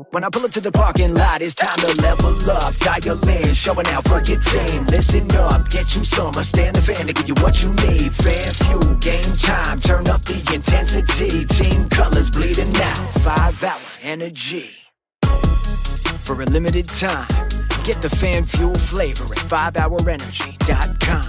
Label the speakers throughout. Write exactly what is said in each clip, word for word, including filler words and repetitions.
Speaker 1: When I pull up to the parking lot, it's time to level up. Dial in, showing out for your team. Listen up, get you some. I stand the fan to give you what you need. Fan fuel, game time, turn up the intensity. Team colors bleeding out, five hour energy. For a limited time, get the fan fuel flavor at five hour energy dot com.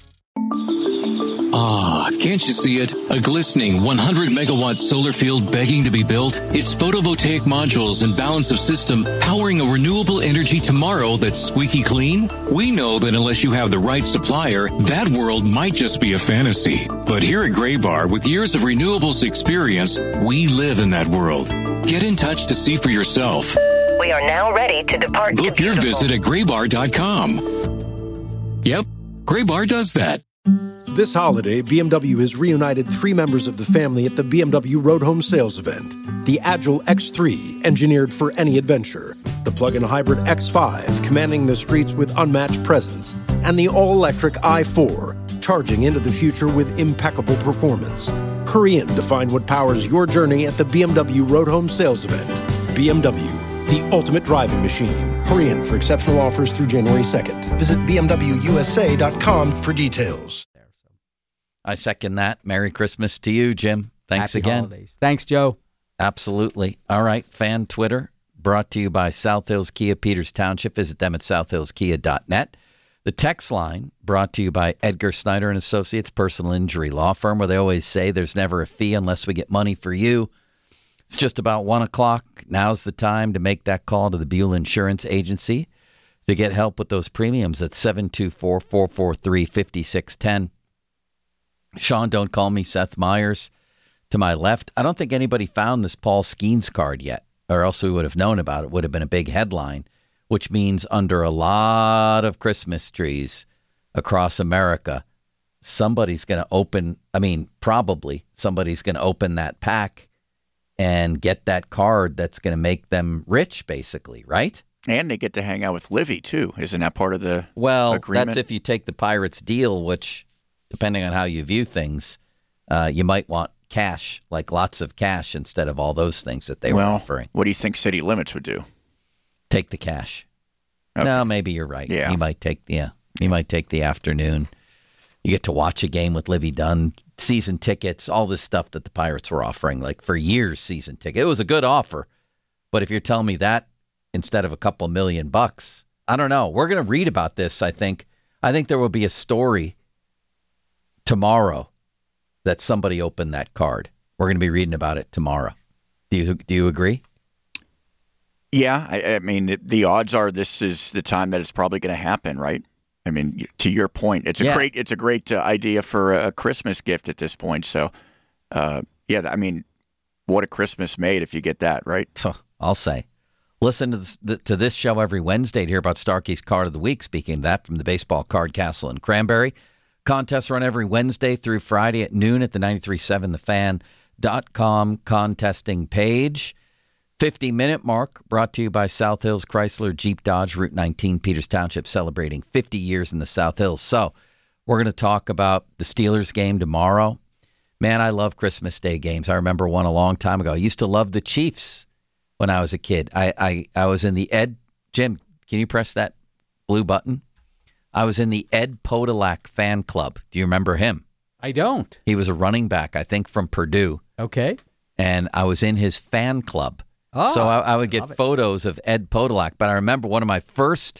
Speaker 2: Ah, can't you see it? A glistening one hundred megawatt solar field begging to be built? Its photovoltaic modules and balance of system powering a renewable energy tomorrow that's squeaky clean? We know that unless you have the right supplier, that world might just be a fantasy. But here at Graybar, with years of renewables experience, we live in that world. Get in touch to see for yourself.
Speaker 3: We are now ready to depart.
Speaker 2: Book your visit at graybar dot com. Yep, Graybar does that.
Speaker 4: This holiday, B M W has reunited three members of the family at the B M W Road Home Sales event. The Agile X three, engineered for any adventure. The plug-in hybrid X five, commanding the streets with unmatched presence. And the all-electric i four, charging into the future with impeccable performance. Hurry in to find what powers your journey at the B M W Road Home Sales event. B M W, the ultimate driving machine. Hurry in for exceptional offers through January second. Visit b m w u s a dot com for details.
Speaker 5: I second that. Merry Christmas to you, Jim. Thanks
Speaker 6: Happy
Speaker 5: again.
Speaker 6: Holidays. Thanks, Joe.
Speaker 5: Absolutely. All right. Fan Twitter brought to you by South Hills Kia, Peters Township. Visit them at south hills kia dot net. The text line brought to you by Edgar Snyder and Associates, personal injury law firm, where they always say there's never a fee unless we get money for you. It's just about one o'clock. Now's the time to make that call to the Buell Insurance Agency to get help with those premiums at seven two four, four four three, five six one zero. Sean, don't call me Seth Meyers to my left. I don't think anybody found this Paul Skeens card yet, or else we would have known about it. It would have been a big headline, which means under a lot of Christmas trees across America, somebody's going to open, I mean, probably somebody's going to open that pack and get that card that's going to make them rich, basically, right?
Speaker 7: And they get to hang out with Livy, too. Isn't that part of the
Speaker 5: well,
Speaker 7: agreement?
Speaker 5: That's if you take the Pirates deal, which, depending on how you view things, uh, you might want cash, like lots of cash, instead of all those things that they
Speaker 7: well,
Speaker 5: were offering.
Speaker 7: What do you think City Limits would do?
Speaker 5: Take the cash.
Speaker 7: Okay.
Speaker 5: No, maybe you're right.
Speaker 7: Yeah.
Speaker 5: You might take, yeah, you might take the afternoon. You get to watch a game with Livy Dunn, season tickets, all this stuff that the Pirates were offering, like for years, season ticket. It was a good offer. But if you're telling me that instead of a couple million bucks, I don't know. We're going to read about this, I think. I think there will be a story tomorrow that somebody opened that card. We're going to be reading about it tomorrow. Do you do you agree?
Speaker 7: Yeah, I, I mean, the, the odds are this is the time that it's probably going to happen, right? I mean, to your point, it's a
Speaker 5: Yeah.
Speaker 7: great it's a great uh, idea for a Christmas gift at this point. So, uh, yeah, I mean, what a Christmas made if you get that, right?
Speaker 5: I'll say. Listen to this, to this show every Wednesday to hear about Starkey's Card of the Week. Speaking of that, from the Baseball Card Castle in Cranberry. Contests run every Wednesday through Friday at noon at the ninety-three point seven the fan dot com contesting page. fifty-minute mark brought to you by South Hills Chrysler Jeep Dodge, Route nineteen, Peters Township, celebrating fifty years in the South Hills. So we're going to talk about the Steelers game tomorrow. Man, I love Christmas Day games. I remember one a long time ago. I used to love the Chiefs when I was a kid. I, I, I was in the Ed, Jim, can you press that blue button? I was in the Ed Podolak fan club. Do you remember him?
Speaker 6: I don't.
Speaker 5: He was a running back, I think, from Purdue.
Speaker 6: Okay.
Speaker 5: And I was in his fan club.
Speaker 6: Oh,
Speaker 5: so I, I would get
Speaker 6: love it.
Speaker 5: photos of Ed Podolak. But I remember one of my first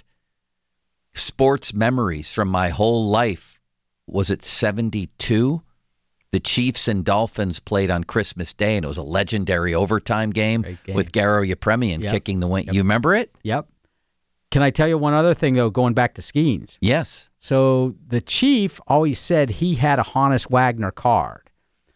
Speaker 5: sports memories from my whole life was at seventy-two. The Chiefs and Dolphins played on Christmas Day, and it was a legendary overtime game,
Speaker 6: Great game.
Speaker 5: with Garo Yepremian
Speaker 6: Yep.
Speaker 5: kicking the win.
Speaker 6: Yep.
Speaker 5: You remember it?
Speaker 6: Yep. Can I tell you one other thing, though, going back to Skeens?
Speaker 5: Yes.
Speaker 6: So the chief always said he had a Honus Wagner card.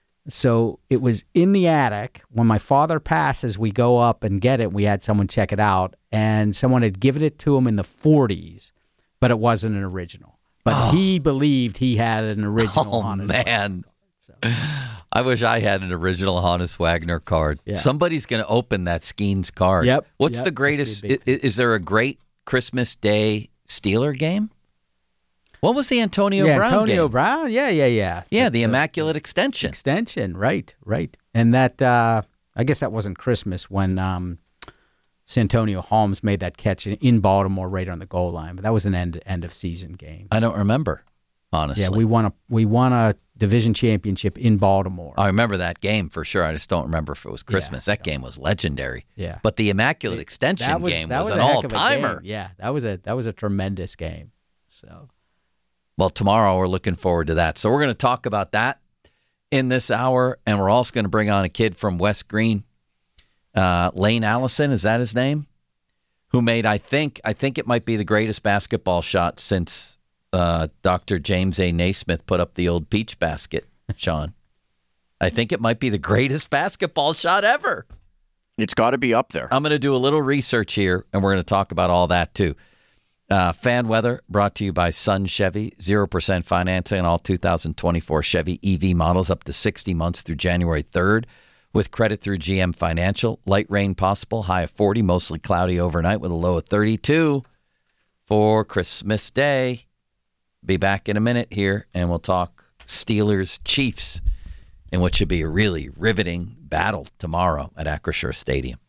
Speaker 6: So it was in the attic. When my father passes, we go up and get it. We had someone check it out, and someone had given it to him in the forties, but it wasn't an original. But
Speaker 5: Oh.
Speaker 6: he believed he had an original
Speaker 5: Oh,
Speaker 6: Honus
Speaker 5: man.
Speaker 6: So,
Speaker 5: I wish I had an original Honus Wagner card.
Speaker 6: Yeah.
Speaker 5: Somebody's going to open that Skeens card.
Speaker 6: Yep.
Speaker 5: What's
Speaker 6: Yep.
Speaker 5: the greatest?
Speaker 6: That's
Speaker 5: Is,
Speaker 6: gonna be a big
Speaker 5: is there a great Christmas Day Steeler game? What was the Antonio
Speaker 6: yeah,
Speaker 5: Brown
Speaker 6: Antonio
Speaker 5: game?
Speaker 6: Brown. Yeah, yeah, yeah.
Speaker 5: Yeah, the Immaculate Extension.
Speaker 6: Extension, right, right. And that, uh, I guess that wasn't Christmas when um, Santonio Holmes made that catch in Baltimore right on the goal line. But that was an end end of season game.
Speaker 5: I don't remember, honestly.
Speaker 6: Yeah, we won a we won a division championship in Baltimore.
Speaker 5: I remember that game for sure. I just don't remember if it was Christmas.
Speaker 6: Yeah,
Speaker 5: that game was legendary.
Speaker 6: Yeah.
Speaker 5: But the Immaculate it, Extension
Speaker 6: was,
Speaker 5: game was,
Speaker 6: was
Speaker 5: an
Speaker 6: a heck
Speaker 5: all
Speaker 6: of a
Speaker 5: timer.
Speaker 6: game. Yeah, that was a that was a tremendous game. So,
Speaker 5: well, tomorrow we're looking forward to that. So we're going to talk about that in this hour, and we're also going to bring on a kid from West Green, uh, Lane Allison. Is that his name? Who made, I think, I think it might be the greatest basketball shot since uh, Doctor James A. Naismith put up the old peach basket, Sean. I think it might be the greatest basketball shot ever.
Speaker 7: It's got to be up there.
Speaker 5: I'm going to do a little research here, and we're going to talk about all that, too. Uh, fan weather brought to you by Sun Chevy. zero percent financing on all two thousand twenty-four Chevy E V models up to sixty months through January third. With credit through G M Financial. Light rain possible, high of forty, mostly cloudy overnight with a low of thirty-two for Christmas Day. Be back in a minute here, and we'll talk Steelers Chiefs in what should be a really riveting battle tomorrow at Acrisure Stadium.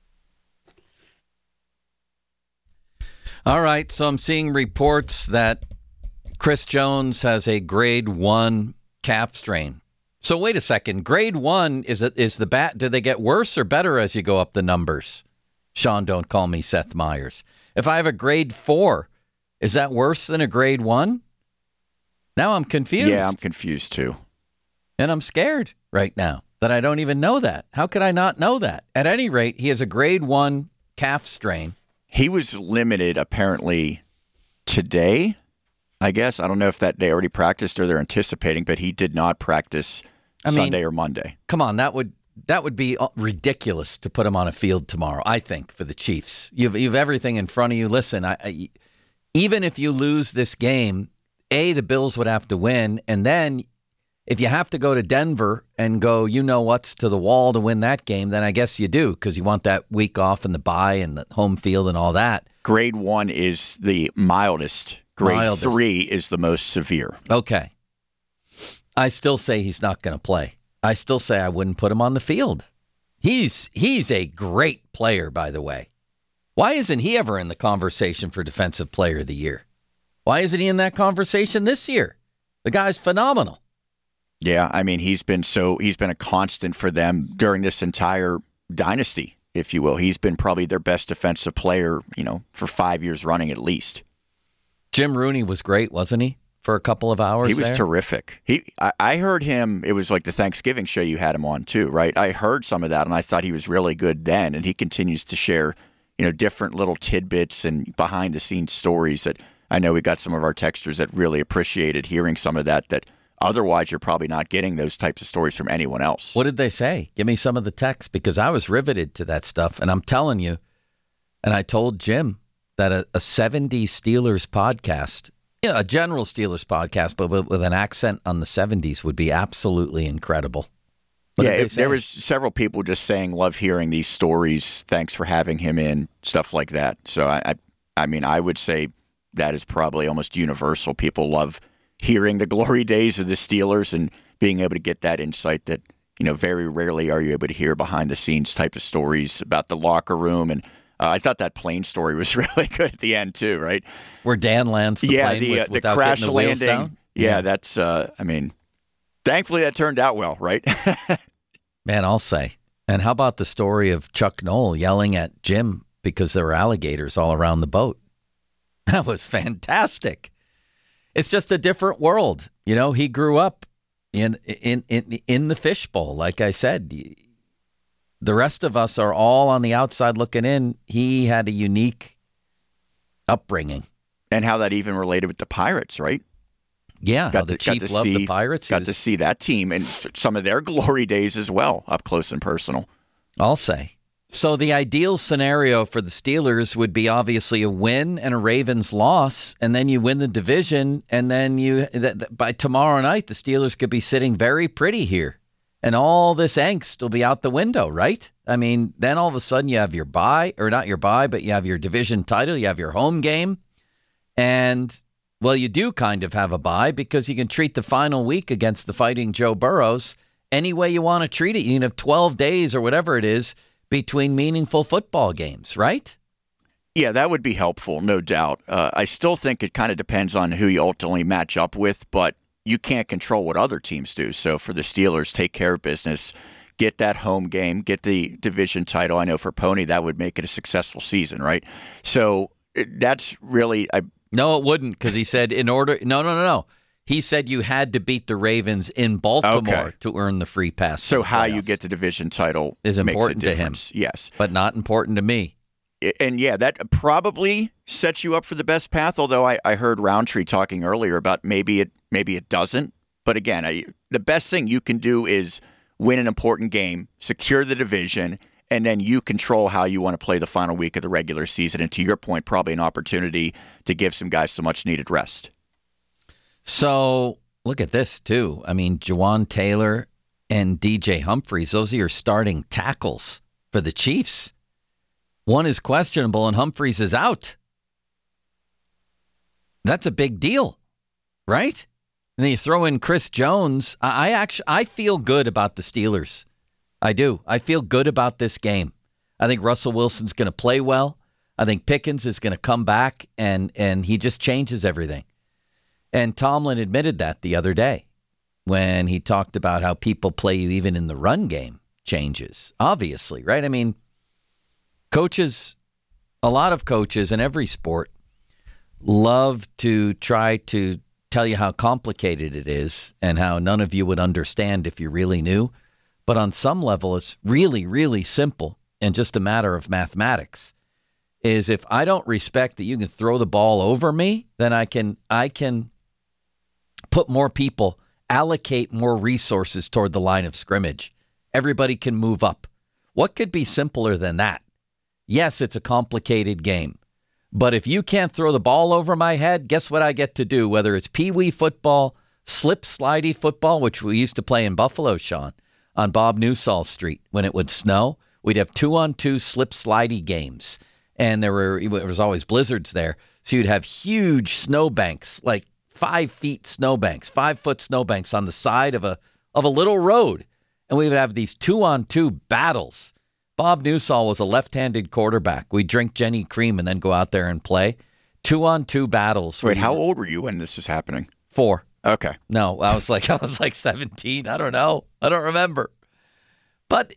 Speaker 5: All right, so I'm seeing reports that Chris Jones has a grade one calf strain. So wait a second. Grade one, is it is the bat? Do they get worse or better as you go up the numbers? Sean, don't call me Seth Meyers. If I have a grade four, is that worse than a grade one? Now I'm confused.
Speaker 7: Yeah, I'm confused too.
Speaker 5: And I'm scared right now that I don't even know that. How could I not know that? At any rate, he has a grade one calf strain.
Speaker 7: He was limited apparently today, I guess. I don't know if that they already practiced or they're anticipating, but he did not practice I mean, Sunday or Monday.
Speaker 5: Come on, that would that would be ridiculous to put him on a field tomorrow, I think, for the Chiefs. You've, you've everything in front of you. Listen, I, I, even if you lose this game, A, the Bills would have to win, and then if you have to go to Denver and go, you know what's to the wall to win that game, then I guess you do because you want that week off and the bye and the home field and all that.
Speaker 7: Grade one is the mildest. Grade mildest. Three is the most severe.
Speaker 5: Okay. I still say he's not going to play. I still say I wouldn't put him on the field. He's he's a great player, by the way. Why isn't he ever in the conversation for Defensive Player of the Year? Why isn't he in that conversation this year? The guy's phenomenal.
Speaker 7: Yeah, I mean, he's been so he's been a constant for them during this entire dynasty, if you will. He's been probably their best defensive player, you know, for five years running at least.
Speaker 5: Jim Rooney was great, wasn't he? For a couple of hours,
Speaker 7: he was
Speaker 5: there?
Speaker 7: terrific. He, I, I heard him. It was like the Thanksgiving show you had him on too, right? I heard some of that, and I thought he was really good then. And he continues to share, you know, different little tidbits and behind the scenes stories that I know we got some of our texters that really appreciated hearing some of that. That otherwise you're probably not getting those types of stories from anyone else.
Speaker 5: What did they say? Give me some of the text because I was riveted to that stuff, and I'm telling you. And I told Jim that a, a seventies Steelers podcast. You know, a general Steelers podcast, but with, with an accent on the seventies would be absolutely incredible. What
Speaker 7: yeah, it, there was several people just saying, love hearing these stories. Thanks for having him in, stuff like that. So, I, I, I mean, I would say that is probably almost universal. People love hearing the glory days of the Steelers and being able to get that insight that, you know, very rarely are you able to hear behind the scenes type of stories about the locker room. And Uh, I thought that plane story was really good at the end too, right?
Speaker 5: Where Dan lands the
Speaker 7: yeah,
Speaker 5: plane
Speaker 7: the,
Speaker 5: with,
Speaker 7: uh, the
Speaker 5: without
Speaker 7: crash
Speaker 5: getting the wheels
Speaker 7: landing.
Speaker 5: down?
Speaker 7: Yeah,
Speaker 5: Yeah,
Speaker 7: that's. Uh, I mean, thankfully that turned out well, right?
Speaker 5: Man, I'll say. And how about the story of Chuck Noll yelling at Jim because there were alligators all around the boat? That was fantastic. It's just a different world, you know. He grew up in in in in the fishbowl, like I said. The rest of us are all on the outside looking in. He had a unique upbringing.
Speaker 7: And how that even related with the Pirates, right?
Speaker 5: Yeah,
Speaker 7: got
Speaker 5: how
Speaker 7: to,
Speaker 5: the Chief loved
Speaker 7: see,
Speaker 5: the Pirates.
Speaker 7: Got
Speaker 5: was,
Speaker 7: to see that team and some of their glory days as well, up close and personal.
Speaker 5: I'll say. So the ideal scenario for the Steelers would be obviously a win and a Ravens loss, and then you win the division, and then you th- th- by tomorrow night, the Steelers could be sitting very pretty here. And all this angst will be out the window, right? I mean, then all of a sudden you have your bye, or not your bye, but you have your division title, you have your home game. And, well, you do kind of have a bye because you can treat the final week against the Fighting Joe Burrows any way you want to treat it. You can have twelve days or whatever it is between meaningful football games, right?
Speaker 7: Yeah, that would be helpful, no doubt. Uh, I still think it kind of depends on who you ultimately match up with, but you can't control what other teams do. So for the Steelers, take care of business, get that home game, get the division title. I know for Pony, that would make it a successful season, right? So that's really... I,
Speaker 5: no, it wouldn't, because he said in order... No, no, no, no. He said you had to beat the Ravens in Baltimore okay. to earn the free pass.
Speaker 7: So how you get the division title
Speaker 5: is important
Speaker 7: makes a
Speaker 5: to him.
Speaker 7: Yes.
Speaker 5: But not important to me.
Speaker 7: And yeah, that probably sets you up for the best path, although I, I heard Roundtree talking earlier about maybe it maybe it doesn't. But again, I, the best thing you can do is win an important game, secure the division, and then you control how you want to play the final week of the regular season. And to your point, probably an opportunity to give some guys some much-needed rest.
Speaker 5: So look at this, too. I mean, Jawan Taylor and D J Humphries, those are your starting tackles for the Chiefs. One is questionable and Humphries is out. That's a big deal, right? And then you throw in Chris Jones. I actually I feel good about the Steelers. I do. I feel good about this game. I think Russell Wilson's going to play well. I think Pickens is going to come back and and he just changes everything. And Tomlin admitted that the other day when he talked about how people play you even in the run game changes, obviously, right? I mean, coaches, a lot of coaches in every sport love to try to tell you how complicated it is and how none of you would understand if you really knew. But on some level, it's really, really simple and just a matter of mathematics. Is if I don't respect that you can throw the ball over me, then I can I can put more people, allocate more resources toward the line of scrimmage. Everybody can move up. What could be simpler than that? Yes, it's a complicated game. But if you can't throw the ball over my head, guess what I get to do? Whether it's pee-wee football, slip-slidey football, which we used to play in Buffalo, Sean, on Bob Newsall Street when it would snow, we'd have two-on-two slip-slidey games. And there were it was always blizzards there. So you'd have huge snowbanks, like five feet snowbanks, five-foot snowbanks on the side of a of a little road. And we would have these two-on-two battles. Bob Newsall was a left-handed quarterback. We'd drink Jenny Cream and then go out there and play. Two-on-two battles.
Speaker 7: Wait, how old were you when this was happening?
Speaker 5: Four.
Speaker 7: Okay.
Speaker 5: No, I was like I was like seventeen. I don't know. I don't remember. But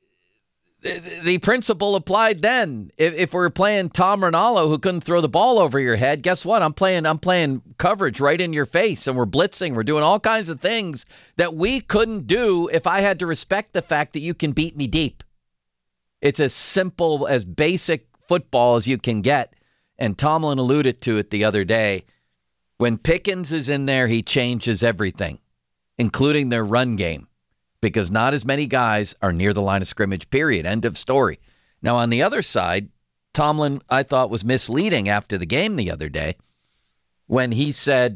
Speaker 5: the, the principle applied then. If, if we were playing Tom Rinaldo who couldn't throw the ball over your head, guess what? I'm playing I'm playing coverage right in your face, and we're blitzing. We're doing all kinds of things that we couldn't do if I had to respect the fact that you can beat me deep. It's as simple, as basic football as you can get. And Tomlin alluded to it the other day. When Pickens is in there, he changes everything, including their run game, because not as many guys are near the line of scrimmage, period. End of story. Now, on the other side, Tomlin, I thought, was misleading after the game the other day when he said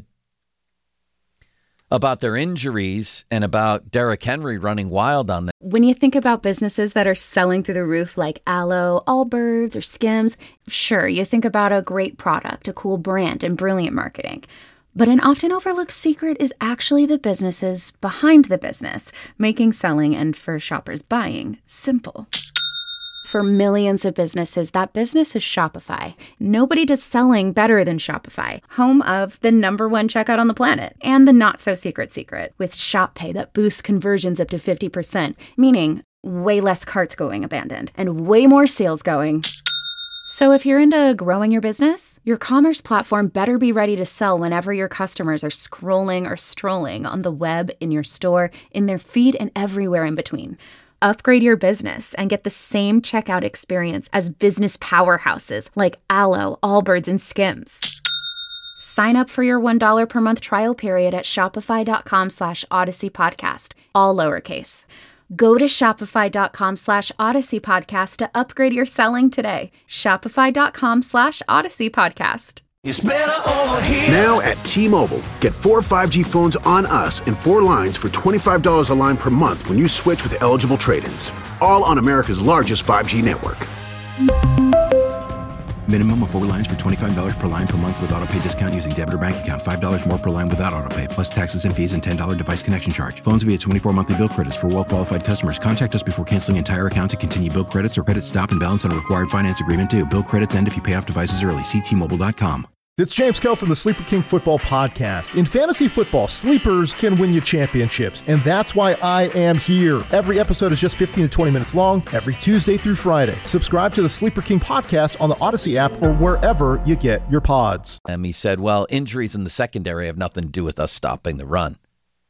Speaker 5: about their injuries and about Derrick Henry running wild on them.
Speaker 8: When you think about businesses that are selling through the roof like Aloe, Allbirds, or Skims, sure, you think about a great product, a cool brand, and brilliant marketing. But an often overlooked secret is actually the businesses behind the business, making selling and, for shoppers, buying simple. For millions of businesses, that business is Shopify. Nobody does selling better than Shopify, home of the number one checkout on the planet, and the not-so-secret secret, with Shop Pay that boosts conversions up to fifty percent, meaning way less carts going abandoned, and way more sales going. So if you're into growing your business, your commerce platform better be ready to sell whenever your customers are scrolling or strolling on the web, in your store, in their feed, and everywhere in between. Upgrade your business and get the same checkout experience as business powerhouses like Aloe, Allbirds, and Skims. Sign up for your one dollar per month trial period at shopify.com slash Odyssey Podcast, all lowercase. Go to shopify.com slash Odyssey Podcast to upgrade your selling today. Shopify.com slash Odyssey Podcast.
Speaker 9: It's better over here. Now at T-Mobile, get four five G phones on us and four lines for twenty-five dollars a line per month when you switch with eligible trade-ins. All on America's largest five G network.
Speaker 10: Minimum of four lines for twenty-five dollars per line per month with auto pay discount using debit or bank account. five dollars more per line without auto pay, plus taxes and fees and ten dollars device connection charge. Phones via twenty-four monthly bill credits for well-qualified customers. Contact us before canceling entire account to continue bill credits or credit stop and balance on required finance agreement due. Bill credits end if you pay off devices early. See T Mobile dot com.
Speaker 11: It's James Kell from the Sleeper King Football Podcast. In fantasy football, sleepers can win you championships, and that's why I am here. Every episode is just fifteen to twenty minutes long, every Tuesday through Friday. Subscribe to the Sleeper King Podcast on the Odyssey app or wherever you get your pods.
Speaker 5: And he said, well, injuries in the secondary have nothing to do with us stopping the run.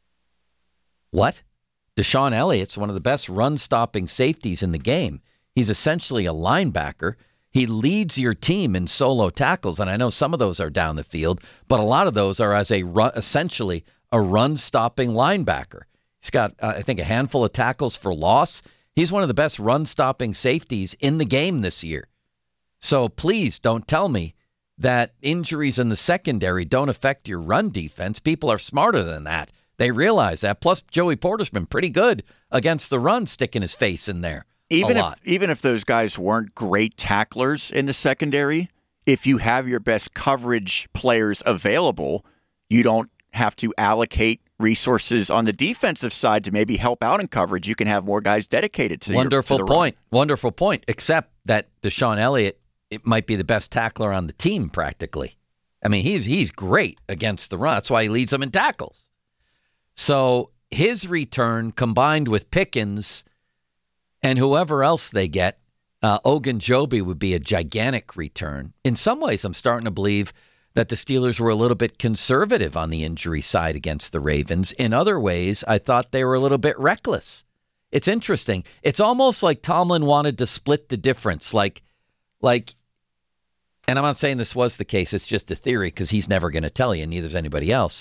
Speaker 5: What? Deshaun Elliott's one of the best run-stopping safeties in the game. He's essentially a linebacker. He leads your team in solo tackles, and I know some of those are down the field, but a lot of those are as a run, essentially a run-stopping linebacker. He's got, uh, I think, a handful of tackles for loss. He's one of the best run-stopping safeties in the game this year. So please don't tell me that injuries in the secondary don't affect your run defense. People are smarter than that. They realize that. Plus, Joey Porter's been pretty good against the run, sticking his face in there.
Speaker 7: Even if even if those guys weren't great tacklers in the secondary, if you have your best coverage players available, you don't have to allocate resources on the defensive side to maybe help out in coverage. You can have more guys dedicated to
Speaker 5: Wonderful
Speaker 7: your, to the
Speaker 5: point.
Speaker 7: run.
Speaker 5: Wonderful point. Except that Deshaun Elliott, it might be the best tackler on the team practically. I mean, he's he's great against the run. That's why he leads them in tackles. So his return combined with Pickens and whoever else they get, uh, Ogunjobi would be a gigantic return. In some ways, I'm starting to believe that the Steelers were a little bit conservative on the injury side against the Ravens. In other ways, I thought they were a little bit reckless. It's interesting. It's almost like Tomlin wanted to split the difference. Like, like, and I'm not saying this was the case. It's just a theory because he's never going to tell you, and neither is anybody else.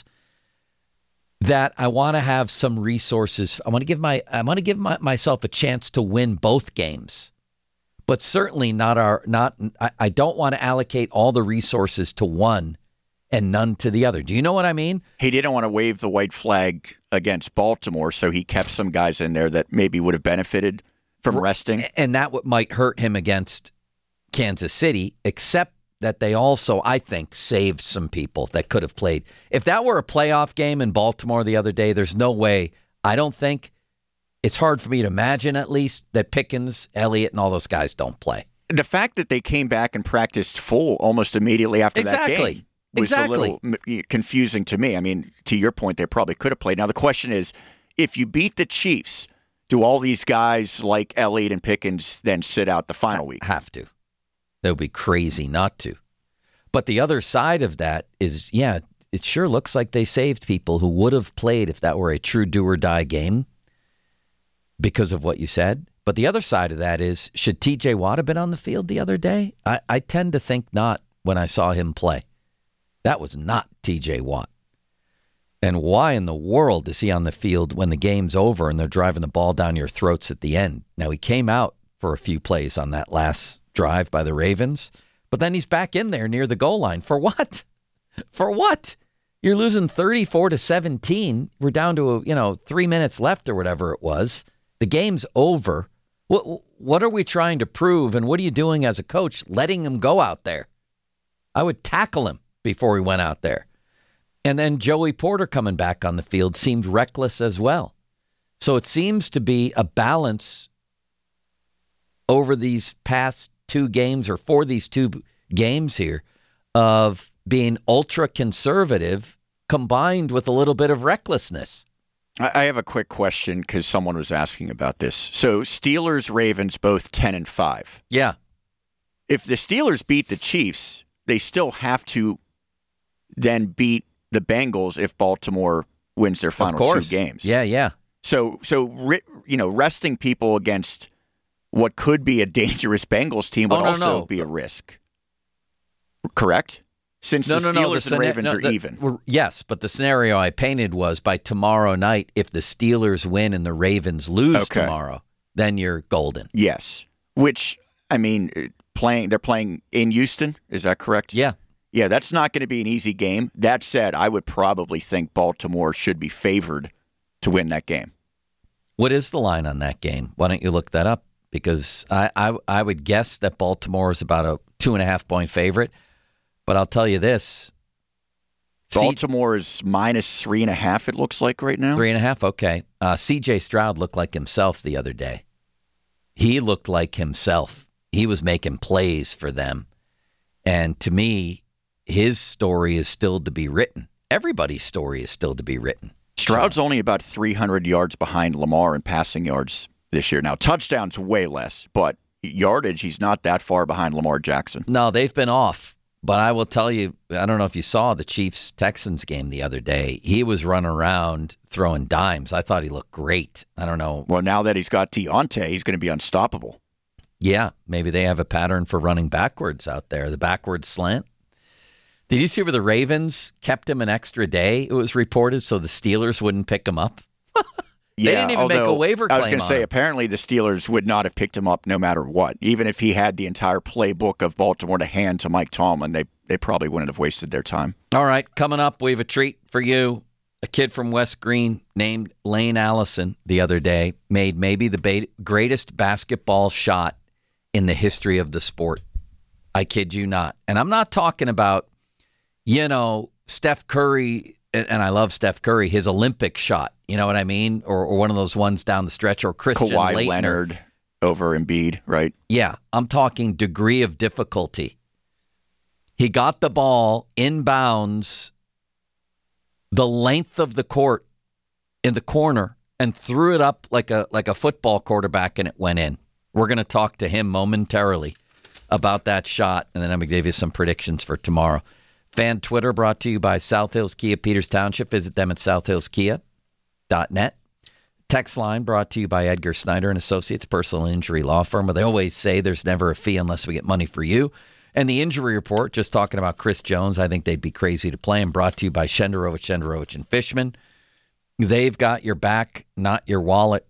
Speaker 5: That I want to have some resources. I want to give my I want to give my, myself a chance to win both games, but certainly not our not. I, I don't want to allocate all the resources to one and none to the other. Do you know what I mean?
Speaker 7: He didn't want to wave the white flag against Baltimore, so he kept some guys in there that maybe would have benefited from resting,
Speaker 5: and that what might hurt him against Kansas City. Except that they also, I think, saved some people that could have played. If that were a playoff game in Baltimore the other day, there's no way. I don't think it's hard for me to imagine, at least, that Pickens, Elliott, and all those guys don't play.
Speaker 7: The fact that they came back and practiced full almost immediately after
Speaker 5: exactly.
Speaker 7: that game was
Speaker 5: exactly.
Speaker 7: a little confusing to me. I mean, to your point, they probably could have played. Now, the question is, if you beat the Chiefs, do all these guys like Elliott and Pickens then sit out the final week?
Speaker 5: Have to. That would be crazy not to. But the other side of that is, yeah, it sure looks like they saved people who would have played if that were a true do-or-die game because of what you said. But the other side of that is, should T J Watt have been on the field the other day? I, I tend to think not when I saw him play. That was not T J Watt. And why in the world is he on the field when the game's over and they're driving the ball down your throats at the end? Now, he came out for a few plays on that last drive by the Ravens, but then he's back in there near the goal line. For what? For what? You're losing thirty-four to seventeen. We're down to, you know, three minutes left or whatever it was. The game's over. What, what are we trying to prove, and what are you doing as a coach letting him go out there? I would tackle him before he went out there. And then Joey Porter coming back on the field seemed reckless as well. So it seems to be a balance over these past two games or for these two games here of being ultra conservative combined with a little bit of recklessness.
Speaker 7: I have a quick question because someone was asking about this. So Steelers, Ravens, both ten and five.
Speaker 5: Yeah.
Speaker 7: If the Steelers beat the Chiefs, they still have to then beat the Bengals if Baltimore wins their final two games.
Speaker 5: Yeah, yeah.
Speaker 7: So, so you know, resting people against what could be a dangerous Bengals team would
Speaker 5: oh, no,
Speaker 7: also
Speaker 5: no.
Speaker 7: be a risk. Correct? Since
Speaker 5: no,
Speaker 7: the
Speaker 5: no,
Speaker 7: Steelers
Speaker 5: no, the
Speaker 7: and
Speaker 5: scena-
Speaker 7: Ravens
Speaker 5: no,
Speaker 7: are
Speaker 5: the,
Speaker 7: even.
Speaker 5: Yes, but the scenario I painted was by tomorrow night, if the Steelers win and the Ravens lose
Speaker 7: okay.
Speaker 5: tomorrow, then you're golden.
Speaker 7: Yes. Which, I mean, playing they're playing in Houston. Is that correct?
Speaker 5: Yeah.
Speaker 7: Yeah, that's not going to be an easy game. That said, I would probably think Baltimore should be favored to win that game.
Speaker 5: What is the line on that game? Why don't you look that up? Because I, I, I would guess that Baltimore is about a two and a half point favorite. But I'll tell you this.
Speaker 7: Baltimore is minus three and a half, it looks like right now.
Speaker 5: Three and a half, okay. Uh, C J Stroud looked like himself the other day. He looked like himself. He was making plays for them. And to me, his story is still to be written. Everybody's story is still to be written.
Speaker 7: Stroud's only about three hundred yards behind Lamar in passing yards this year. Now, touchdowns way less, but yardage, he's not that far behind Lamar Jackson.
Speaker 5: No, they've been off. But I will tell you, I don't know if you saw the Chiefs-Texans game the other day. He was running around throwing dimes. I thought he looked great. I don't know.
Speaker 7: Well, now that he's got Deontay, he's going to be unstoppable.
Speaker 5: Yeah, maybe they have a pattern for running backwards out there, the backwards slant. Did you see where the Ravens kept him an extra day, it was reported, so the Steelers wouldn't pick him up? They
Speaker 7: yeah,
Speaker 5: didn't even
Speaker 7: although,
Speaker 5: make a waiver claim
Speaker 7: I was going to say,
Speaker 5: him.
Speaker 7: apparently the Steelers would not have picked him up no matter what. Even if he had the entire playbook of Baltimore to hand to Mike Tomlin, they, they probably wouldn't have wasted their time.
Speaker 5: All right, coming up, we have a treat for you. A kid from West Green named Lane Allison the other day made maybe the ba- greatest basketball shot in the history of the sport. I kid you not. And I'm not talking about, you know, Steph Curry, and I love Steph Curry, his Olympic shot, you know what I mean? Or, or one of those ones down the stretch, or Christian
Speaker 7: Kawhi
Speaker 5: Laettner.
Speaker 7: Leonard over Embiid, right?
Speaker 5: Yeah, I'm talking degree of difficulty. He got the ball inbounds the length of the court in the corner and threw it up like a like a football quarterback, and it went in. We're going to talk to him momentarily about that shot, and then I'm going to give you some predictions for tomorrow. Fan Twitter brought to you by South Hills Kia, Peters Township. Visit them at south hills kia dot net. Text line brought to you by Edgar Snyder and Associates, personal injury law firm, where they always say there's never a fee unless we get money for you. And the injury report, just talking about Chris Jones, I think they'd be crazy to play him, brought to you by Shenderovich, Shenderovich and Fishman. They've got your back, not your wallet.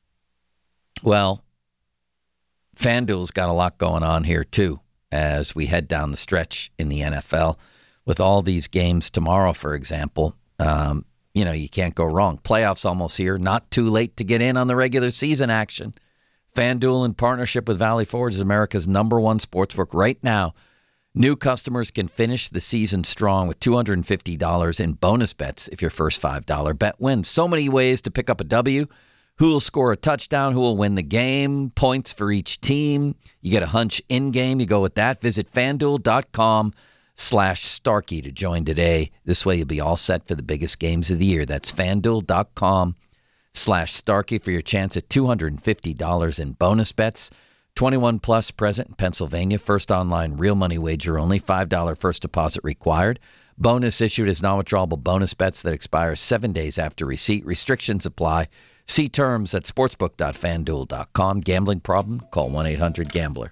Speaker 5: Well, FanDuel's got a lot going on here, too, as we head down the stretch in the N F L. With all these games tomorrow, for example, um, you know, you can't go wrong. Playoffs almost here. Not too late to get in on the regular season action. FanDuel, in partnership with Valley Forge, is America's number one sportsbook right now. New customers can finish the season strong with two hundred fifty dollars in bonus bets if your first five dollar bet wins. So many ways to pick up a W. Who will score a touchdown? Who will win the game? Points for each team. You get a hunch in-game. You go with that. Visit FanDuel.com slash Starkey to join today. This way you'll be all set for the biggest games of the year. That's FanDuel.com slash Starkey for your chance at two hundred fifty dollars in bonus bets. twenty-one plus, present in Pennsylvania. First online real money wager only. five dollars first deposit required. Bonus issued as non-withdrawable bonus bets that expire seven days after receipt. Restrictions apply. See terms at sportsbook dot fan duel dot com. Gambling problem? Call one eight hundred gambler.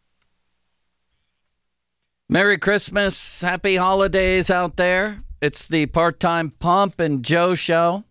Speaker 5: Merry Christmas. Happy holidays out there. It's the Part-Time Pump and Joe show.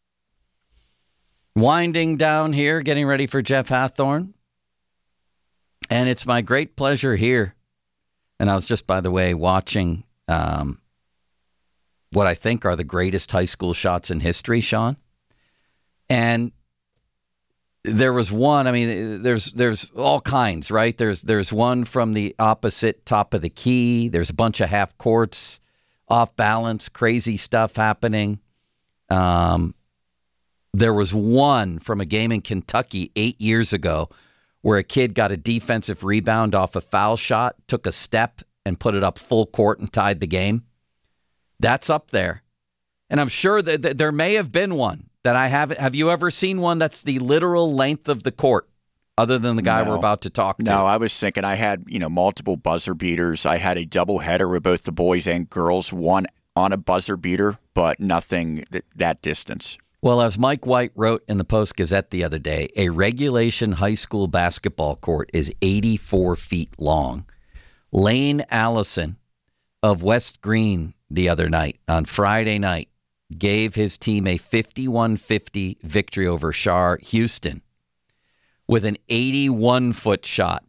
Speaker 5: Winding down here, getting ready for Jeff Hathorn. And it's my great pleasure here. And I was just, by the way, watching um, what I think are the greatest high school shots in history, Sean. And there was one, I mean, there's there's all kinds, right? There's there's one from the opposite top of the key. There's a bunch of half courts, off balance, crazy stuff happening. Um, there was one from a game in Kentucky eight years ago where a kid got a defensive rebound off a foul shot, took a step and put it up full court and tied the game. That's up there. And I'm sure that, that there may have been one that I haven't. Have you ever seen one that's the literal length of the court other than the guy
Speaker 7: no.
Speaker 5: we're about to talk to?
Speaker 7: No, I was thinking I had, you know, multiple buzzer beaters. I had a double header where both the boys and girls won on a buzzer beater, but nothing th- that distance.
Speaker 5: Well, as Mike White wrote in the Post-Gazette the other day, a regulation high school basketball court is eighty-four feet long. Lane Allison of West Green the other night, on Friday night, gave his team a fifty-one fifty victory over Shar Houston with an eighty-one foot shot.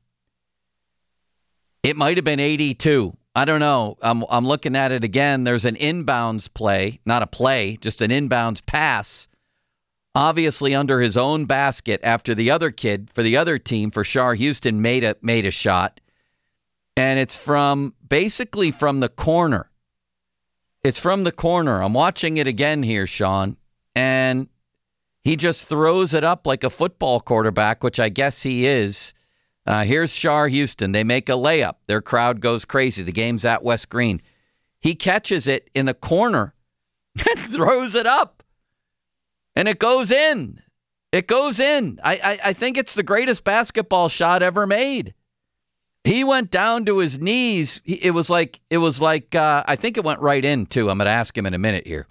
Speaker 5: It might have been eighty-two. I don't know. I'm I'm looking at it again. There's an inbounds play, not a play, just an inbounds pass, obviously under his own basket after the other kid for the other team for Shar Houston made a made a shot. And it's from basically from the corner. It's from the corner. I'm watching it again here, Sean. And he just throws it up like a football quarterback, which I guess he is. Uh, here's Shar Houston. They make a layup. Their crowd goes crazy. The game's at West Green. He catches it in the corner and throws it up. And it goes in. It goes in. I, I, I think it's the greatest basketball shot ever made. He went down to his knees. He, it was like, it was like uh, I think it went right in, too. I'm going to ask him in a minute here.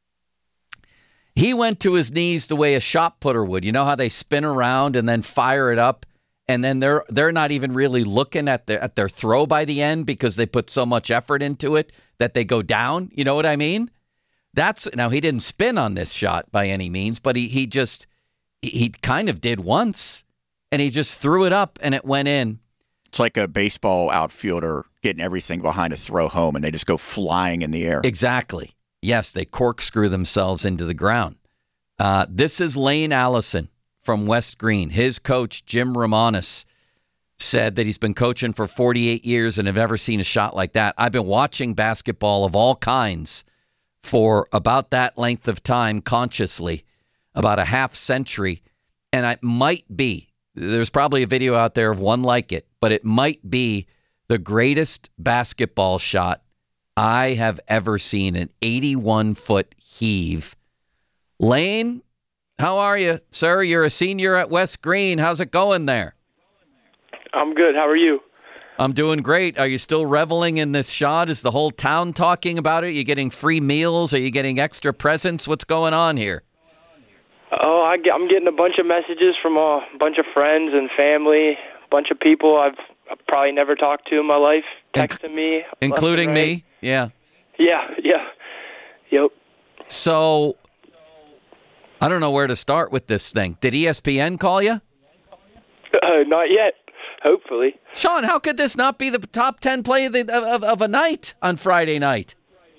Speaker 5: He went to his knees the way a shot putter would. You know how they spin around and then fire it up, and then they're they're not even really looking at their at their throw by the end because they put so much effort into it that they go down. You know what I mean? That's now he didn't spin on this shot by any means, but he he just he kind of did once, and he just threw it up and it went in.
Speaker 7: It's like a baseball outfielder getting everything behind a throw home, and they just go flying in the air.
Speaker 5: Exactly. Yes, they corkscrew themselves into the ground. Uh, this is Lane Allison from West Green. His coach, Jim Romanis, said that he's been coaching for forty-eight years and have never seen a shot like that. I've been watching basketball of all kinds for about that length of time consciously, about a half century, and it might be, there's probably a video out there of one like it, but it might be the greatest basketball shot I have ever seen, an eighty-one foot heave. Lane, how are you, sir? You're a senior at West Green. How's it going there?
Speaker 12: I'm good. How are you?
Speaker 5: I'm doing great. Are you still reveling in this shot? Is the whole town talking about it? Are you getting free meals? Are you getting extra presents? What's going on here?
Speaker 12: Oh, I, I'm getting a bunch of messages from a bunch of friends and family, a bunch of people I've probably never talked to in my life, texting me.
Speaker 5: Including me? Yeah.
Speaker 12: Yeah, yeah. Yep.
Speaker 5: So, I don't know where to start with this thing. Did E S P N call you?
Speaker 12: Uh, not yet. Hopefully.
Speaker 5: Sean, how could this not be the top ten play of, the, of, of a night on Friday night?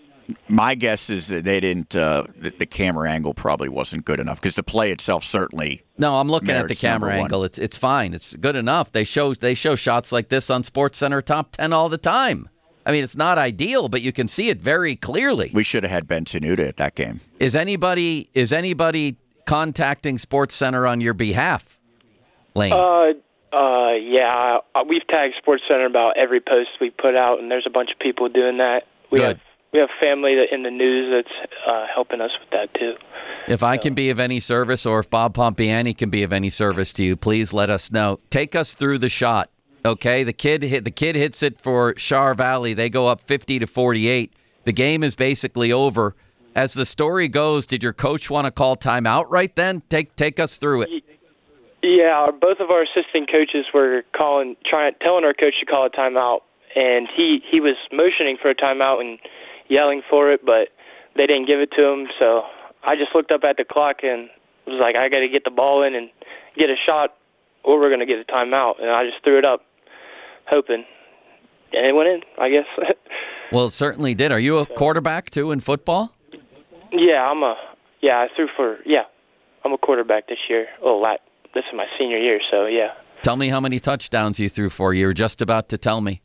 Speaker 7: My guess is that they didn't, uh, the, the camera angle probably wasn't good enough because the play itself certainly.
Speaker 5: No, I'm looking at the camera angle. It's it's fine. It's good enough. They show they show shots like this on SportsCenter Top ten all the time. I mean, it's not ideal, but you can see it very clearly.
Speaker 7: We should have had Ben Tenuta at that game.
Speaker 5: Is anybody is anybody contacting SportsCenter on your behalf, Lane?
Speaker 12: Uh, uh, yeah. We've tagged SportsCenter about every post we put out, and there's a bunch of people doing that. We
Speaker 5: Good.
Speaker 12: have we have family that in the news that's uh, helping us with that too.
Speaker 5: If I can be of any service, or if Bob Pompiani can be of any service to you, please let us know. Take us through the shot. Okay, the kid hit the kid hits it for Char Valley. They go up fifty to forty-eight. The game is basically over. As the story goes, did your coach want to call timeout right then? Take take us through it.
Speaker 12: Yeah, both of our assistant coaches were calling, trying, telling our coach to call a timeout, and he he was motioning for a timeout and yelling for it, but they didn't give it to him. So I just looked up at the clock and was like, I got to get the ball in and get a shot, or we're going to get a timeout. And I just threw it up, hoping, and it went in, I guess.
Speaker 5: Well, it certainly did. Are you a quarterback too in football?
Speaker 12: Yeah, I'm a yeah. I threw for yeah. I'm a quarterback this year. Oh, lat. This is my senior year, so yeah.
Speaker 5: Tell me how many touchdowns you threw for. You were just about to tell me.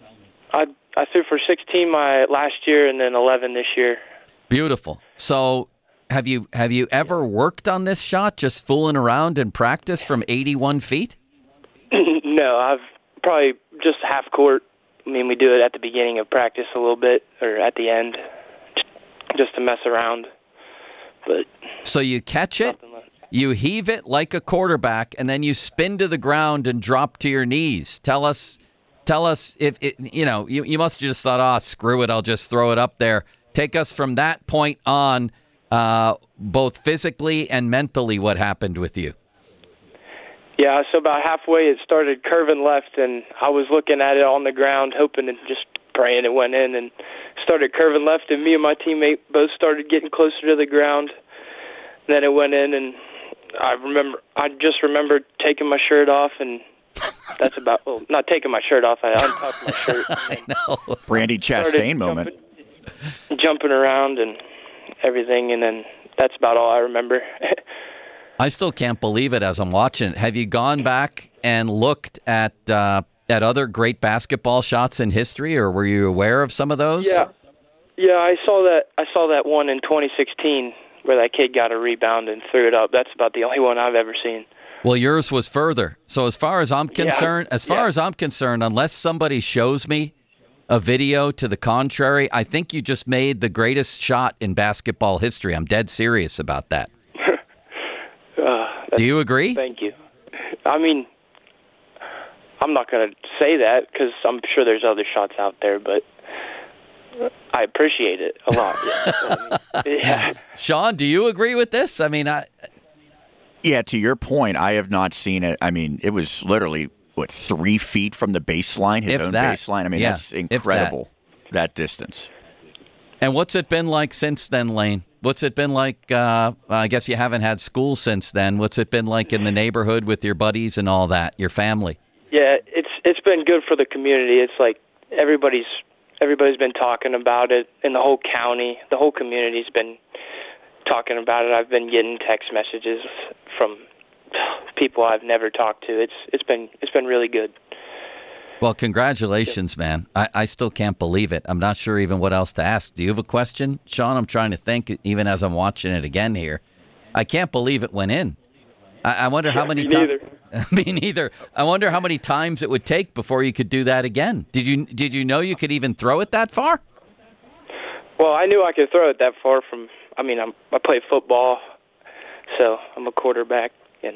Speaker 12: I I threw for sixteen my last year, and then eleven this year.
Speaker 5: Beautiful. So, have you have you ever worked on this shot, just fooling around in practice from eighty-one feet?
Speaker 12: No, I've probably just half court. I mean, we do it at the beginning of practice a little bit, or at the end, just to mess around. But
Speaker 5: so you catch it, you heave it like a quarterback, and then you spin to the ground and drop to your knees. Tell us, tell us if it, you know you you must have just thought, oh, screw it, I'll just throw it up there. Take us from that point on, uh, both physically and mentally. What happened with you?
Speaker 12: Yeah, so about halfway it started curving left, and I was looking at it on the ground, hoping and just praying it went in, and started curving left, and me and my teammate both started getting closer to the ground. And then it went in, and I remember, I just remembered taking my shirt off, and that's about, well, not taking my shirt off, I untucked my shirt.
Speaker 5: I know.
Speaker 7: Brandy Chastain moment.
Speaker 12: Jumping, jumping around and everything, and then that's about all I remember.
Speaker 5: I still can't believe it as I'm watching it. Have you gone back and looked at uh, at other great basketball shots in history, or were you aware of some of those?
Speaker 12: Yeah, yeah, I saw that. I saw that one in twenty sixteen where that kid got a rebound and threw it up. That's about the only one I've ever seen.
Speaker 5: Well, yours was further. So as far as I'm
Speaker 12: Yeah,
Speaker 5: concerned, as far
Speaker 12: yeah.
Speaker 5: as I'm concerned, unless somebody shows me a video to the contrary, I think you just made the greatest shot in basketball history. I'm dead serious about that.
Speaker 12: Uh,
Speaker 5: Do you agree?
Speaker 12: Thank you. I mean, I'm not going to say that because I'm sure there's other shots out there, but I appreciate it a lot. Yeah. I mean, yeah.
Speaker 5: Sean, do you agree with this? I mean, I.
Speaker 7: Yeah, to your point, I have not seen it. I mean, it was literally, what, three feet from the baseline, his
Speaker 5: If
Speaker 7: own
Speaker 5: that.
Speaker 7: baseline? I mean,
Speaker 5: Yeah,
Speaker 7: that's
Speaker 5: if that.
Speaker 7: incredible, that. distance.
Speaker 5: And what's it been like since then, Lane? What's it been like? Uh, I guess you haven't had school since then. What's it been like in the neighborhood with your buddies and all that, your family?
Speaker 12: Yeah, it's it's been good for the community. It's like everybody's everybody's been talking about it in the whole county. The whole community's been talking about it. I've been getting text messages from people I've never talked to. It's it's been it's been really good.
Speaker 5: Well, congratulations, man. I, I still can't believe it. I'm not sure even what else to ask. Do you have a question, Sean? I'm trying to think, even as I'm watching it again here. I can't believe it went in. I, I wonder how many
Speaker 12: Me
Speaker 5: times.
Speaker 12: neither.
Speaker 5: Me neither. I wonder how many times it would take before you could do that again. Did you Did you know you could even throw it that far?
Speaker 12: Well, I knew I could throw it that far from. I mean, I'm, I play football, so I'm a quarterback, and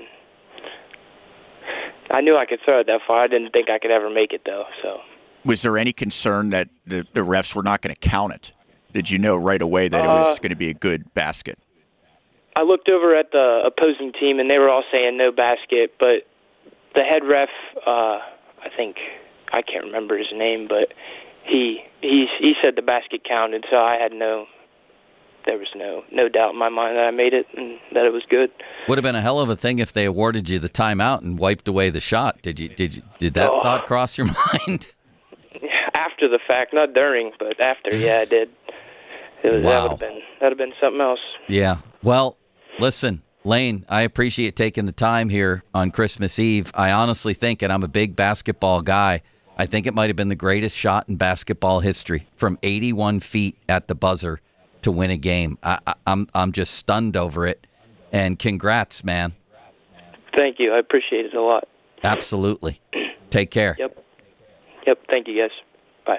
Speaker 12: I knew I could throw it that far. I didn't think I could ever make it, though. So,
Speaker 7: Was there any concern that the, the refs were not going to count it? Did you know right away that
Speaker 12: Uh,
Speaker 7: it was going to be a good basket?
Speaker 12: I looked over at the opposing team, and they were all saying no basket, but the head ref, uh, I think, I can't remember his name, but he he he said the basket counted, so I had no, there was no no doubt in my mind that I made it and that it was good.
Speaker 5: Would have been a hell of a thing if they awarded you the timeout and wiped away the shot. Did you? Did you? Did that
Speaker 12: Oh.
Speaker 5: thought cross your mind?
Speaker 12: After the fact, not during, but after, yeah, I did. It was, That
Speaker 5: Wow.
Speaker 12: would have been that would have been something else.
Speaker 5: Yeah. Well, listen, Lane, I appreciate taking the time here on Christmas Eve. I honestly think, and I'm a big basketball guy, I think it might have been the greatest shot in basketball history from eighty-one feet at the buzzer to win a game. I, I, I'm I'm just stunned over it. And congrats, man.
Speaker 12: Thank you. I appreciate it a lot.
Speaker 5: Absolutely. Take care.
Speaker 12: Yep. Yep. Thank you, guys. Bye.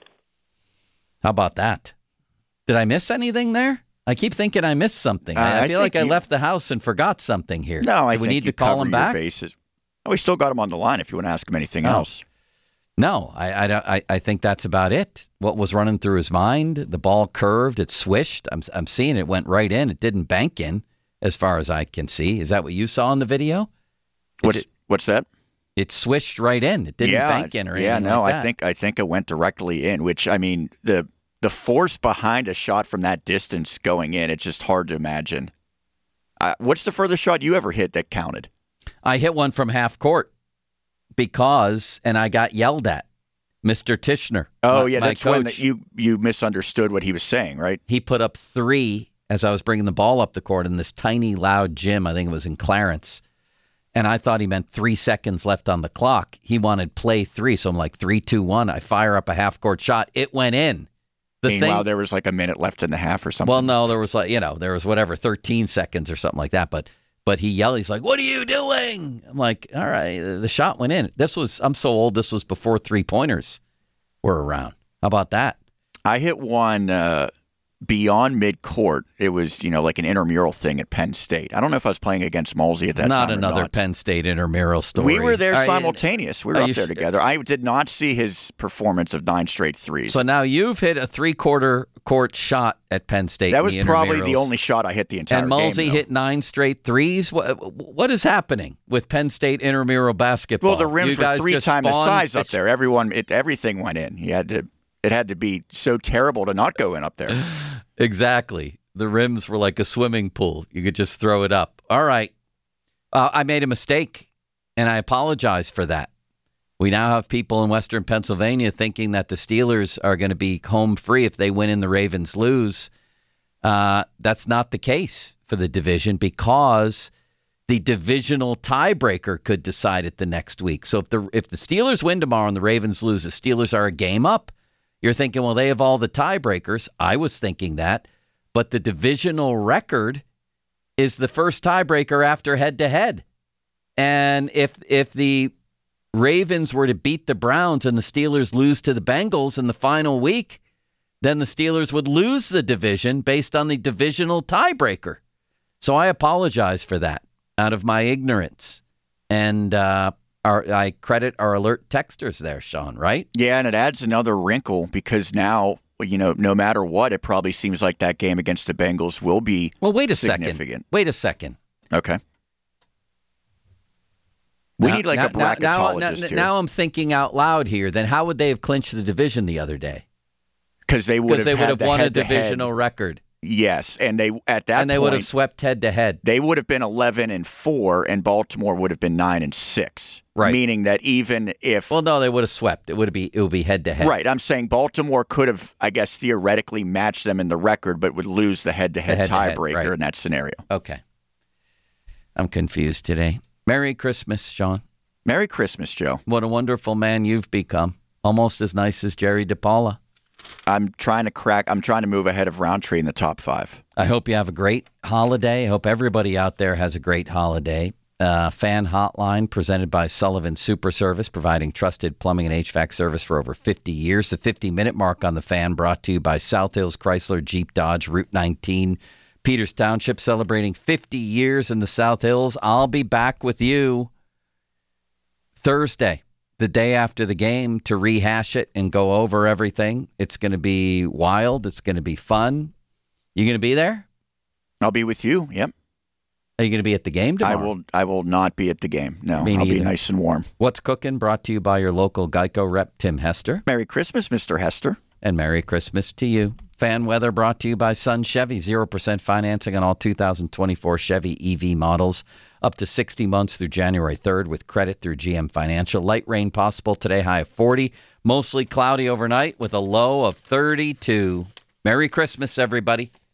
Speaker 5: How about that? Did I miss anything there? I keep thinking I missed something.
Speaker 7: Uh,
Speaker 5: I, I
Speaker 7: I
Speaker 5: feel like
Speaker 7: think
Speaker 5: I
Speaker 7: you-
Speaker 5: left the house and forgot something here.
Speaker 7: No, I
Speaker 5: Do we
Speaker 7: think
Speaker 5: need
Speaker 7: you
Speaker 5: to call
Speaker 7: cover
Speaker 5: him
Speaker 7: your
Speaker 5: back.
Speaker 7: bases. Oh, we still got him on the line if you want to ask him anything
Speaker 5: Oh.
Speaker 7: else.
Speaker 5: No, I, I, don't- I, I think that's about it. What was running through his mind? The ball curved. It swished. I'm, I'm seeing it went right in. It didn't bank in, as far as I can see. Is that what you saw in the video?
Speaker 7: What's
Speaker 5: It,
Speaker 7: what's that?
Speaker 5: it swished right in. It didn't
Speaker 7: yeah,
Speaker 5: bank in or anything
Speaker 7: yeah. No,
Speaker 5: like
Speaker 7: I
Speaker 5: that.
Speaker 7: think I think it went directly in. Which I mean, the the force behind a shot from that distance going in, it's just hard to imagine. Uh, what's the furthest shot you ever hit that counted?
Speaker 5: I hit one from half court because, and I got yelled at. Mister Tishner.
Speaker 7: Oh,
Speaker 5: my-
Speaker 7: yeah,
Speaker 5: my
Speaker 7: that's when
Speaker 5: coach.
Speaker 7: you you misunderstood what he was saying, right?
Speaker 5: He put up three as I was bringing the ball up the court in this tiny, loud gym. I think it was in Clarence. And I thought he meant three seconds left on the clock. He wanted play three. So I'm like, three, two, one. I fire up a half-court shot. It went in. The
Speaker 7: Meanwhile,
Speaker 5: thing,
Speaker 7: there was like a minute left in the half or something.
Speaker 5: well, no, there was like, you know, there was whatever, thirteen seconds or something like that. But but he yelled, he's like, what are you doing? I'm like, all right, the shot went in. This was, I'm so old, this was before three-pointers were around. How about that?
Speaker 7: I hit one uh, beyond mid-court. It was, you know, like an intramural thing at Penn State. I don't know if I was playing against Malsey at that
Speaker 5: Not
Speaker 7: time or
Speaker 5: another
Speaker 7: not.
Speaker 5: Penn State intramural story.
Speaker 7: We were there
Speaker 5: Are you-
Speaker 7: simultaneous. We were
Speaker 5: are
Speaker 7: up
Speaker 5: you
Speaker 7: there
Speaker 5: sh-
Speaker 7: together. I did not see his performance of nine straight threes.
Speaker 5: So now you've hit a three-quarter court shot at Penn State.
Speaker 7: that
Speaker 5: in
Speaker 7: was
Speaker 5: the
Speaker 7: probably the
Speaker 5: intramurals.
Speaker 7: only shot I hit the entire
Speaker 5: And
Speaker 7: game.
Speaker 5: Malsey
Speaker 7: though.
Speaker 5: hit nine straight threes. What, what is happening with Penn State intramural basketball?
Speaker 7: Well, the rims
Speaker 5: You
Speaker 7: were
Speaker 5: guys
Speaker 7: three
Speaker 5: just
Speaker 7: times the
Speaker 5: spawned-
Speaker 7: size up
Speaker 5: it's-
Speaker 7: there. Everyone, it, everything went in. He had to. It had to be so terrible to not go in up there.
Speaker 5: Exactly. The rims were like a swimming pool. You could just throw it up. All right. Uh, I made a mistake, and I apologize for that. We now have people in Western Pennsylvania thinking that the Steelers are going to be home free if they win and the Ravens lose. Uh, that's not the case for the division because the divisional tiebreaker could decide it the next week. So if the if the Steelers win tomorrow and the Ravens lose, the Steelers are a game up. You're thinking, well, they have all the tiebreakers. I was thinking that. But the divisional record is the first tiebreaker after head-to-head. And if if the Ravens were to beat the Browns and the Steelers lose to the Bengals in the final week, then the Steelers would lose the division based on the divisional tiebreaker. So I apologize for that out of my ignorance. And uh, our, I credit our alert texters there, Sean, right?
Speaker 7: Yeah, and it adds another wrinkle because now, you know, no matter what, it probably seems like that game against the Bengals will be
Speaker 5: Well, wait a
Speaker 7: significant.
Speaker 5: second. Wait a second.
Speaker 7: Okay. We
Speaker 5: now,
Speaker 7: need like
Speaker 5: now,
Speaker 7: a bracketologist
Speaker 5: now, now,
Speaker 7: here.
Speaker 5: Now I'm thinking out loud here. Then how would they have clinched the division the other day?
Speaker 7: Because they would have,
Speaker 5: they would
Speaker 7: had
Speaker 5: have
Speaker 7: the
Speaker 5: won a
Speaker 7: head-to-head.
Speaker 5: divisional record.
Speaker 7: Yes, and they at that
Speaker 5: and they
Speaker 7: point,
Speaker 5: would have swept head to head.
Speaker 7: They would have been eleven and four, and Baltimore would have been nine and six.
Speaker 5: Right,
Speaker 7: meaning that even if
Speaker 5: well, no, they would have swept. It would be it would be head to head.
Speaker 7: Right, I'm saying Baltimore could have, I guess, theoretically matched them in the record, but would lose the head to head tiebreaker
Speaker 5: right.
Speaker 7: in that scenario.
Speaker 5: Okay, I'm confused today. Merry Christmas, Sean.
Speaker 7: Merry Christmas, Joe.
Speaker 5: What a wonderful man you've become. Almost as nice as Jerry DePaula.
Speaker 7: I'm trying to crack. I'm trying to move ahead of Roundtree in the top five.
Speaker 5: I hope you have a great holiday. I hope everybody out there has a great holiday. Uh, Fan Hotline presented by Sullivan Super Service, providing trusted plumbing and H V A C service for over fifty years. The fifty-minute mark on the Fan brought to you by South Hills Chrysler Jeep Dodge Route nineteen. Peters Township celebrating fifty years in the South Hills. I'll be back with you Thursday, the day after the game, to rehash it and go over everything. It's going to be wild. It's going to be fun. You going to be there?
Speaker 7: I'll be with you. Yep.
Speaker 5: Are you going to be at the game tomorrow?
Speaker 7: I will. I will not be at the game. No,
Speaker 5: Me
Speaker 7: I'll
Speaker 5: neither.
Speaker 7: be nice and warm.
Speaker 5: What's Cooking? Brought to you by your local Geico rep, Tim Hester.
Speaker 7: Merry Christmas, Mister Hester.
Speaker 5: And Merry Christmas to you. Fan Weather brought to you by Sun Chevy. zero percent financing on all two thousand twenty-four Chevy E V models. Up to sixty months through January third with credit through G M Financial. Light rain possible today, high of forty. Mostly cloudy overnight with a low of thirty-two. Merry Christmas, everybody.